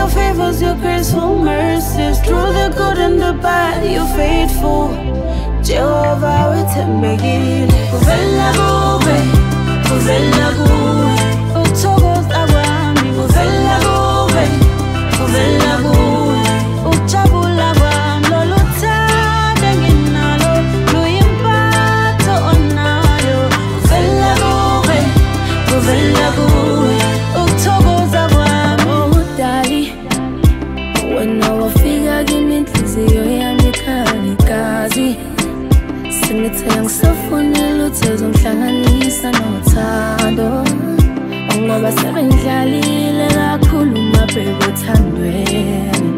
favors, your graceful mercies. Through the good and the bad, you're faithful. Jehovah, wetembekile. Kuvela kuwe, kuvela kuwe. Uthokoza kwami, kuvela kuwe, kuvela kuwe. Ujabula kwami, lolu thando enginalo, luyimpatho onayo. Kuvela kuwe, kuvela kuwe. Uthokoza kwami, udali. Wena wafika kimi inhliziyo yami ikhali gazi. Sengithe ngisafonela uthezo ngihlanganisa nothando. Ngoba sebengidlalile kakhulu mabheka othandweni.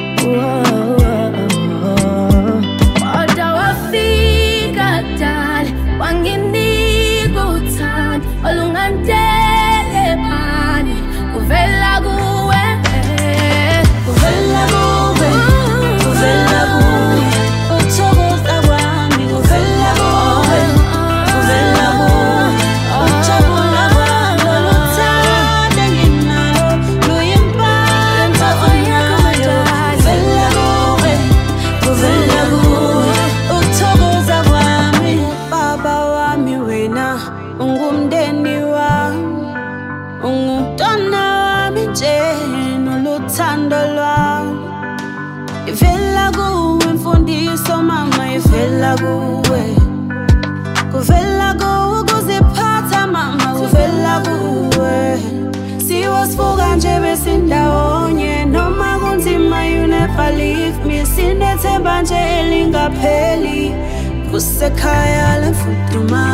Kodwa wafika dali wanginika uthando olungandele phani. Kuvela kuwe, kuvela kuwe, kuvela kuwe. Uthokoza kwami, kuvela kuwe, kuvela kuwe. Ujabula kwami, lolu thando enginalo, luyimpatho onayo. Kuvela kuwe, kuvela kuwe. Uthokoza kwami, baba wami wena, ungumndeni wami, ungumntwana wami nje noluthando lwami. Ivela kuwe mfundiso mama, ivela kuwe. Kuvela kuwe ukuziphatha mama, kuvela kuwe. Siwasifuka nje besindawonye, noma kunzima you never leave me. Sinethemba nje elingapheli, kusekhaya lemfuduma.